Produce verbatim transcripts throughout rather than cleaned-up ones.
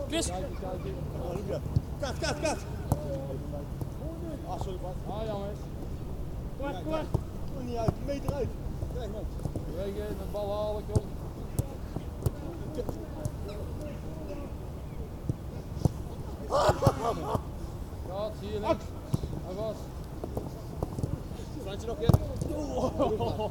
Chris. Kat, kat, kat. Ah, sorry Bart. Ah, jammer. Kom maar, kom maar. Kom niet uit, meter uit. Kijk man. Wegen, de bal halen, kom. Gaat, zie je links. Hij was. Fransje nog een keer. Oh.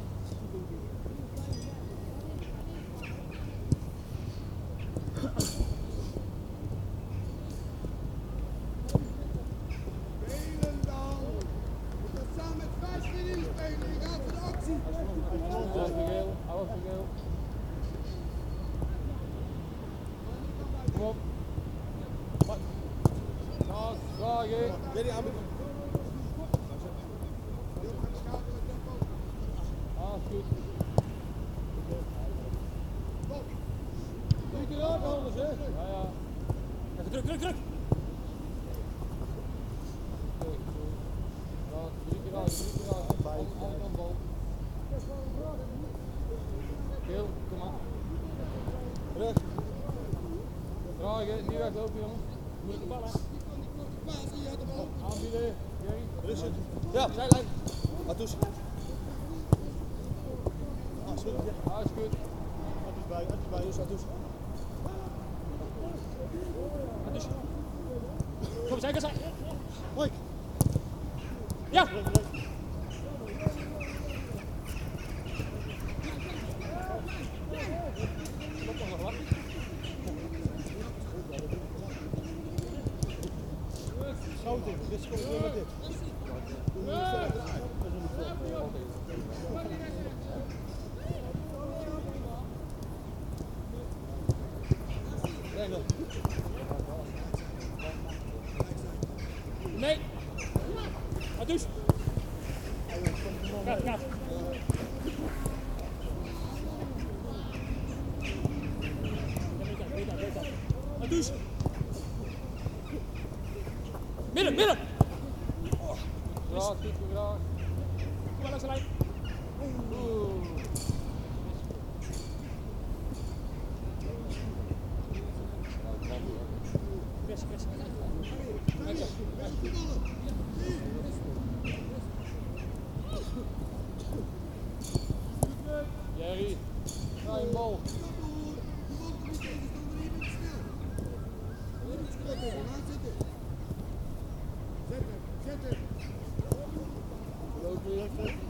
Kom op. Ga, vragen. Weet je aan Ah, is goed. Drie keer raken anders, hè? Ja, ja. Even druk, druk, druk. Ja, drie keer raken, drie keer raken. Alle kant bal. Geel, kom maar. Terug. Dragen, niet weglopen jongens. Moeilijke bal, hè? Aanbieden, Jerry. Rustig. Ja, zijlijn. Atus. Ah, is goed. Ja. Ah, is goed. Atus bij, Atus bij, dus Atus. Dus. Kom, zij, zij. Mike. Ja. Schouten, dit is gewoon met dit. Engel. Nee. Adus. Gaat, gaat. Adus. Midden, midden. Ja, goed gedaan. Kom maar langs de lijn. Oeh. Chris, Chris. Jerry, ga een bal. Loop weer even.